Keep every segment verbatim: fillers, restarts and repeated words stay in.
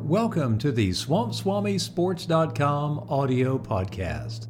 Welcome to the Swamp Swami Sports dot com audio podcast.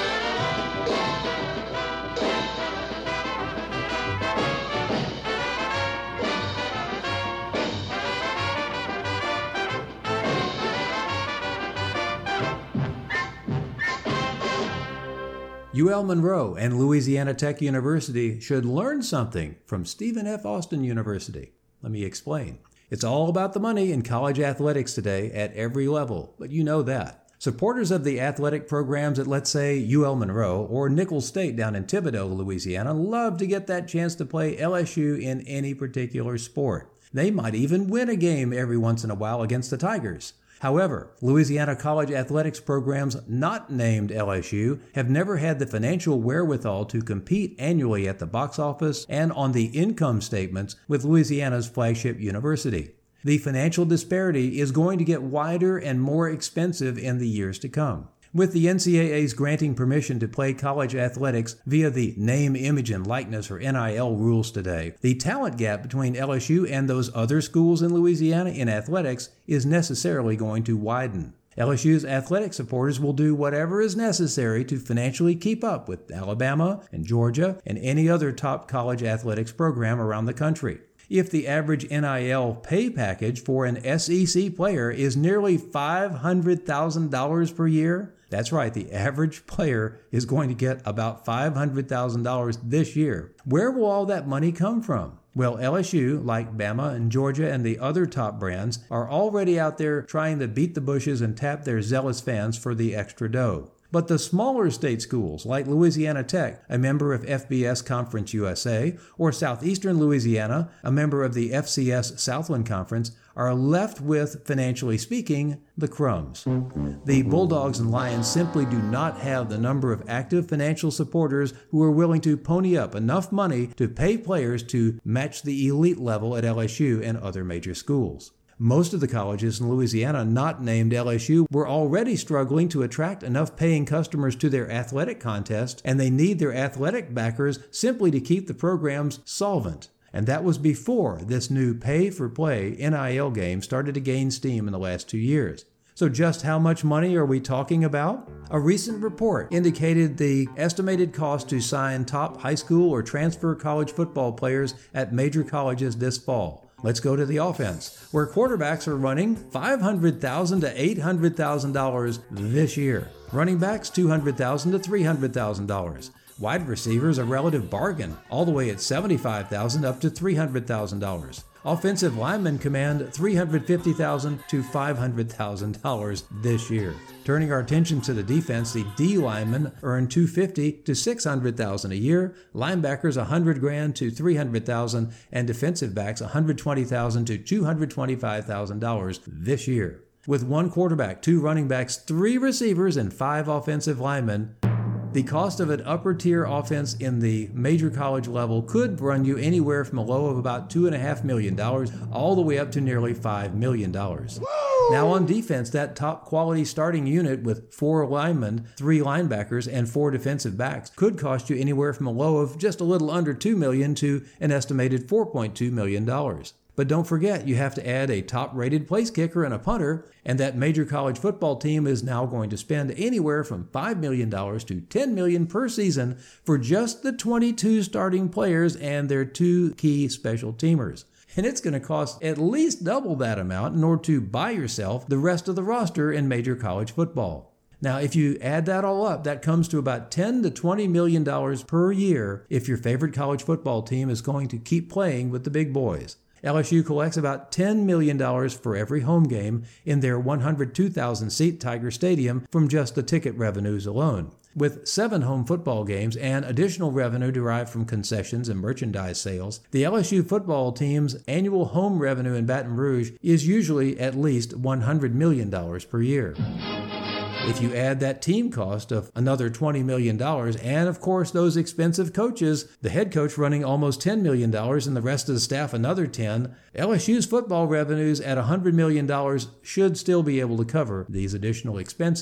U L Monroe and Louisiana Tech University should learn something from Stephen F. Austin University. Let me explain. It's all about the money in college athletics today at every level, but you know that. Supporters of the athletic programs at, let's say, U L Monroe or Nicholls State down in Thibodaux, Louisiana, love to get that chance to play L S U in any particular sport. They might even win a game every once in a while against the Tigers. However, Louisiana college athletics programs not named L S U have never had the financial wherewithal to compete annually at the box office and on the income statements with Louisiana's flagship university. The financial disparity is going to get wider and more expensive in the years to come. With the N C double A's granting permission to play college athletics via the name, image, and likeness or N I L rules today, the talent gap between L S U and those other schools in Louisiana in athletics is necessarily going to widen. L S U's athletic supporters will do whatever is necessary to financially keep up with Alabama and Georgia and any other top college athletics program around the country. If the average N I L pay package for an S E C player is nearly five hundred thousand dollars per year, that's right, the average player is going to get about five hundred thousand dollars this year. Where will all that money come from? Well, L S U, like Bama and Georgia and the other top brands, are already out there trying to beat the bushes and tap their zealous fans for the extra dough. But the smaller state schools, like Louisiana Tech, a member of F B S Conference U S A, or Southeastern Louisiana, a member of the F C S Southland Conference, are left with, financially speaking, the crumbs. The Bulldogs and Lions simply do not have the number of active financial supporters who are willing to pony up enough money to pay players to match the elite level at L S U and other major schools. Most of the colleges in Louisiana not named L S U were already struggling to attract enough paying customers to their athletic contests, and they need their athletic backers simply to keep the programs solvent. And that was before this new pay-for-play N I L game started to gain steam in the last two years. So just how much money are we talking about? A recent report indicated the estimated cost to sign top high school or transfer college football players at major colleges this fall. Let's go to the offense, where quarterbacks are running five hundred thousand dollars to eight hundred thousand dollars this year. Running backs two hundred thousand dollars to three hundred thousand dollars. Wide receivers a relative bargain, all the way at seventy-five thousand dollars up to three hundred thousand dollars. Offensive linemen command three hundred fifty thousand dollars to five hundred thousand dollars this year. Turning our attention to the defense, the D linemen earn two hundred fifty thousand dollars to six hundred thousand dollars a year, linebackers one hundred thousand dollars to three hundred thousand dollars, and defensive backs one hundred twenty thousand dollars to two hundred twenty-five thousand dollars this year. With one quarterback, two running backs, three receivers, and five offensive linemen, the cost of an upper-tier offense in the major college level could run you anywhere from a low of about two point five million dollars all the way up to nearly five million dollars. Woo! Now on defense, that top-quality starting unit with four linemen, three linebackers, and four defensive backs could cost you anywhere from a low of just a little under two million dollars to an estimated four point two million dollars. But don't forget, you have to add a top-rated place kicker and a punter, and that major college football team is now going to spend anywhere from five million dollars to ten million dollars per season for just the twenty-two starting players and their two key special teamers. And it's going to cost at least double that amount in order to buy yourself the rest of the roster in major college football. Now, if you add that all up, that comes to about ten to twenty million dollars per year if your favorite college football team is going to keep playing with the big boys. L S U collects about ten million dollars for every home game in their one hundred two thousand seat Tiger Stadium from just the ticket revenues alone. With seven home football games and additional revenue derived from concessions and merchandise sales, the L S U football team's annual home revenue in Baton Rouge is usually at least one hundred million dollars per year. If you add that team cost of another twenty million dollars and, of course, those expensive coaches, the head coach running almost ten million dollars and the rest of the staff another ten, L S U's football revenues at one hundred million dollars should still be able to cover these additional expenses.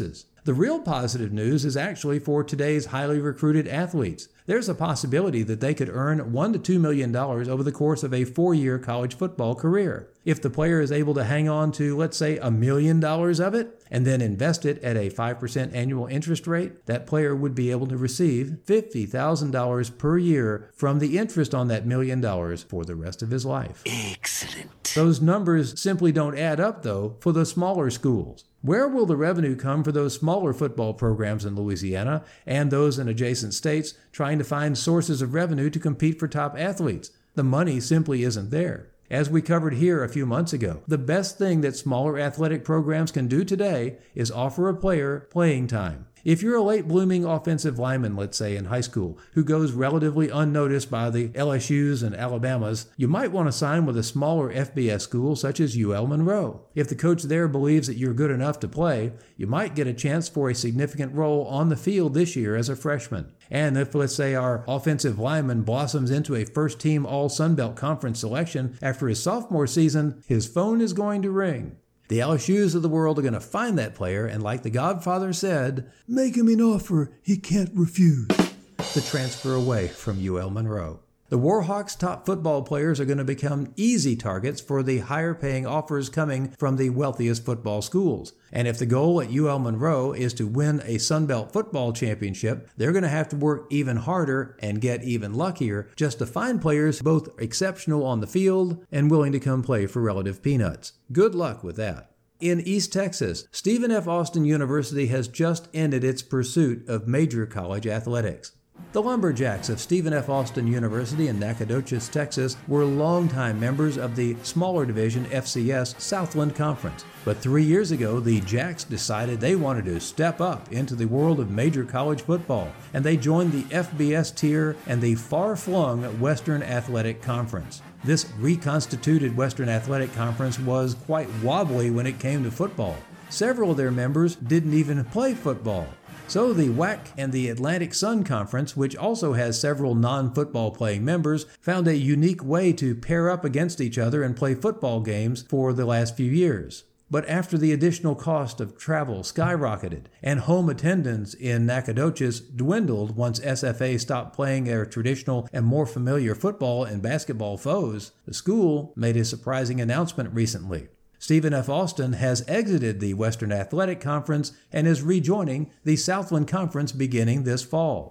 The real positive news is actually for today's highly recruited athletes. There's a possibility that they could earn one to two million dollars over the course of a four-year college football career. If the player is able to hang on to, let's say, a million dollars of it, and then invest it at a five percent annual interest rate, that player would be able to receive fifty thousand dollars per year from the interest on that million dollars for the rest of his life. Excellent. Those numbers simply don't add up, though, for the smaller schools. Where will the revenue come for those smaller football programs in Louisiana and those in adjacent states trying to find sources of revenue to compete for top athletes? The money simply isn't there. As we covered here a few months ago, the best thing that smaller athletic programs can do today is offer a player playing time. If you're a late-blooming offensive lineman, let's say, in high school, who goes relatively unnoticed by the L S Us and Alabamas, you might want to sign with a smaller F B S school such as U L Monroe. If the coach there believes that you're good enough to play, you might get a chance for a significant role on the field this year as a freshman. And if, let's say, our offensive lineman blossoms into a first-team All-Sun Belt Conference selection after his sophomore season, his phone is going to ring. The L S Us of the world are going to find that player and, like the Godfather said, make him an offer he can't refuse, to transfer away from U L Monroe. The Warhawks' top football players are going to become easy targets for the higher-paying offers coming from the wealthiest football schools. And if the goal at U L Monroe is to win a Sun Belt football championship, they're going to have to work even harder and get even luckier just to find players both exceptional on the field and willing to come play for relative peanuts. Good luck with that. In East Texas, Stephen F. Austin University has just ended its pursuit of major college athletics. The Lumberjacks of Stephen F. Austin University in Nacogdoches, Texas, were longtime members of the smaller division F C S Southland Conference. But three years ago, the Jacks decided they wanted to step up into the world of major college football, and they joined the F B S tier and the far-flung Western Athletic Conference. This reconstituted Western Athletic Conference was quite wobbly when it came to football. Several of their members didn't even play football. So the W A C and the Atlantic Sun Conference, which also has several non-football playing members, found a unique way to pair up against each other and play football games for the last few years. But after the additional cost of travel skyrocketed and home attendance in Nacogdoches dwindled once S F A stopped playing their traditional and more familiar football and basketball foes, the school made a surprising announcement recently. Stephen F. Austin has exited the Western Athletic Conference and is rejoining the Southland Conference beginning this fall.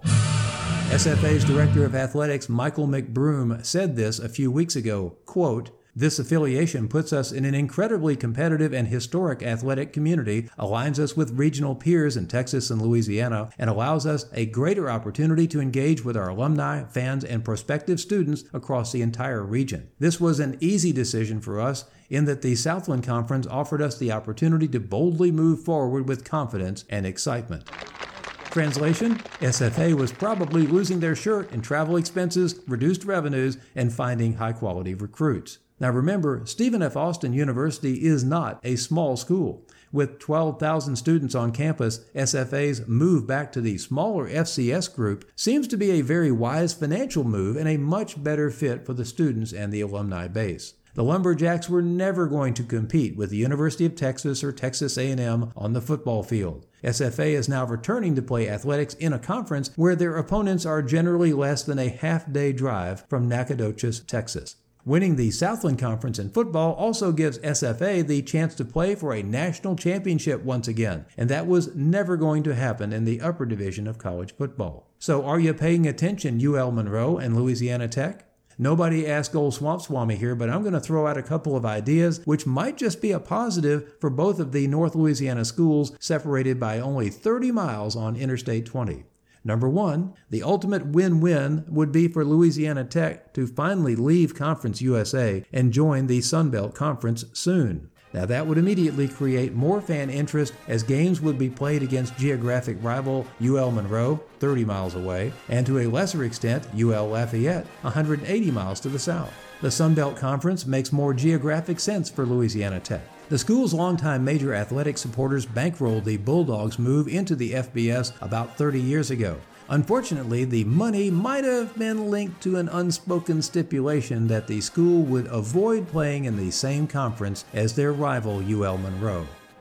S F A's Director of Athletics, Michael McBroom, said this a few weeks ago, quote, "This affiliation puts us in an incredibly competitive and historic athletic community, aligns us with regional peers in Texas and Louisiana, and allows us a greater opportunity to engage with our alumni, fans, and prospective students across the entire region. This was an easy decision for us in that the Southland Conference offered us the opportunity to boldly move forward with confidence and excitement." Translation, S F A was probably losing their shirt in travel expenses, reduced revenues, and finding high-quality recruits. Now remember, Stephen F. Austin University is not a small school. With twelve thousand students on campus, S F A's move back to the smaller F C S group seems to be a very wise financial move and a much better fit for the students and the alumni base. The Lumberjacks were never going to compete with the University of Texas or Texas A and M on the football field. S F A is now returning to play athletics in a conference where their opponents are generally less than a half-day drive from Nacogdoches, Texas. Winning the Southland Conference in football also gives S F A the chance to play for a national championship once again, and that was never going to happen in the upper division of college football. So are you paying attention, U L Monroe and Louisiana Tech? Nobody asked Old Swamp Swami here, but I'm going to throw out a couple of ideas which might just be a positive for both of the North Louisiana schools separated by only thirty miles on Interstate twenty. Number one, the ultimate win-win would be for Louisiana Tech to finally leave Conference U S A and join the Sun Belt Conference soon. Now that would immediately create more fan interest as games would be played against geographic rival U L Monroe, thirty miles away, and to a lesser extent U L Lafayette, one hundred eighty miles to the south. The Sun Belt Conference makes more geographic sense for Louisiana Tech. The school's longtime major athletic supporters bankrolled the Bulldogs' move into the F B S about thirty years ago. Unfortunately, the money might have been linked to an unspoken stipulation that the school would avoid playing in the same conference as their rival U L Monroe.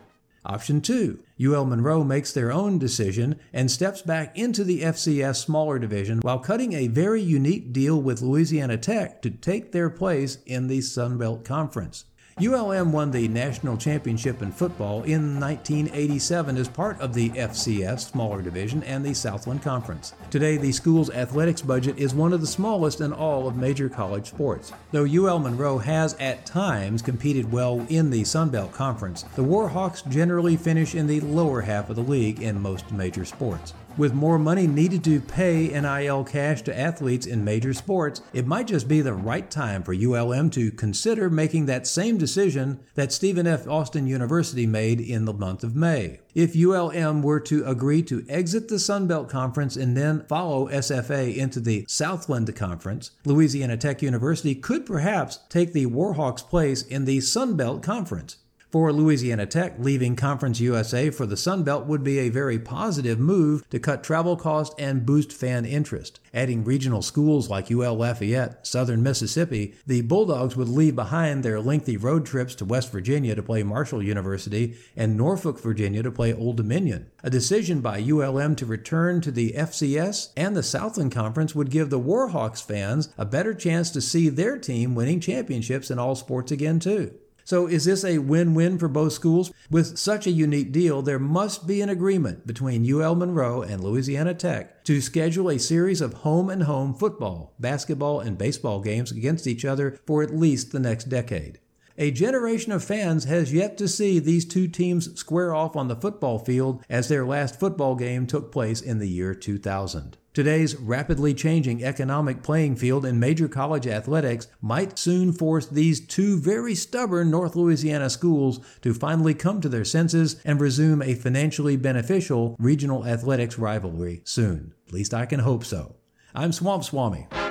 Option two, U L Monroe makes their own decision and steps back into the F C S smaller division while cutting a very unique deal with Louisiana Tech to take their place in the Sun Belt Conference. U L M won the national championship in football in nineteen eighty-seven as part of the F C S smaller division and the Southland Conference. Today, the school's athletics budget is one of the smallest in all of major college sports. Though U L Monroe has at times competed well in the Sun Belt Conference, the Warhawks generally finish in the lower half of the league in most major sports. With more money needed to pay N I L cash to athletes in major sports, it might just be the right time for U L M to consider making that same decision that Stephen F. Austin University made in the month of May. If U L M were to agree to exit the Sun Belt Conference and then follow S F A into the Southland Conference, Louisiana Tech University could perhaps take the Warhawks' place in the Sun Belt Conference. For Louisiana Tech, leaving Conference U S A for the Sun Belt would be a very positive move to cut travel costs and boost fan interest. Adding regional schools like U L Lafayette, Southern Mississippi, the Bulldogs would leave behind their lengthy road trips to West Virginia to play Marshall University and Norfolk, Virginia to play Old Dominion. A decision by U L M to return to the F C S and the Southland Conference would give the Warhawks fans a better chance to see their team winning championships in all sports again too. So is this a win-win for both schools? With such a unique deal, there must be an agreement between U L Monroe and Louisiana Tech to schedule a series of home-and-home football, basketball, and baseball games against each other for at least the next decade. A generation of fans has yet to see these two teams square off on the football field as their last football game took place in the year two thousand. Today's rapidly changing economic playing field in major college athletics might soon force these two very stubborn North Louisiana schools to finally come to their senses and resume a financially beneficial regional athletics rivalry soon. At least I can hope so. I'm Swamp Swami.